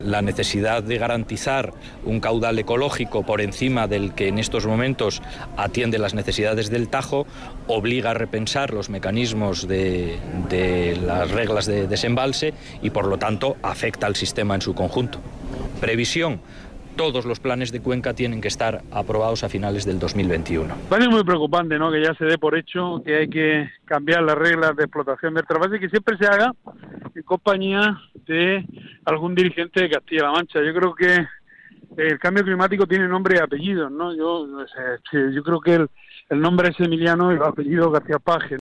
La necesidad de garantizar un caudal ecológico por encima del que en estos momentos atiende las necesidades del Tajo obliga a repensar los mecanismos de las reglas de desembalse y por lo tanto afecta al sistema en su conjunto. Previsión: todos los planes de cuenca tienen que estar aprobados a finales del 2021. Parece muy preocupante, ¿no?, que ya se dé por hecho que hay que cambiar las reglas de explotación del trasvase y que siempre se haga en compañía de algún dirigente de Castilla-La Mancha. Yo creo que el cambio climático tiene nombre y apellido, ¿no? Yo creo que el nombre es Emiliano y el apellido García Paje.